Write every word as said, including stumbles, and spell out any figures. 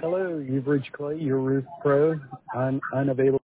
Hello, you've reached Clay, your roof pro. I'm unavailable.